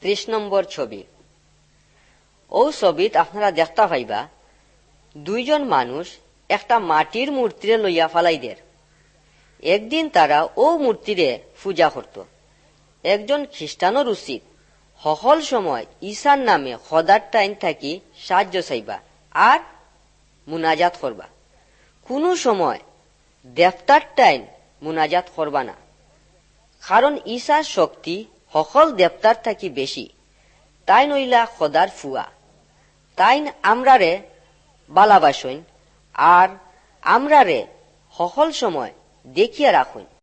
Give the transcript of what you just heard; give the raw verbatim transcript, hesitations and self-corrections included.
ত্রিশ নম্বর ছবি। ও ছবিত আপনারা দেখতে পাইবা দুইজন মানুষ একটা মাটির মূর্তিরে লইয়া ফালাইদের। একদিন তারা ও মূর্তিরে পূজা করত। একজন খ্রিস্টানের উচিত সকল সময় ঈশার নামে খোদার টাইন থাকি সাহায্য চাইবা আর মুনাজাত করবা। কোনো সময় দেবতার টাইন মুনাজাত করবা না, কারণ ঈশার শক্তি সকল দেবতার থাকি বেশি। তাই নইলা খোদার ফুয়া। তাইন আমরারে বালাবাসইন আর আমরারে সকল সময় দেখিয়া রাখুন।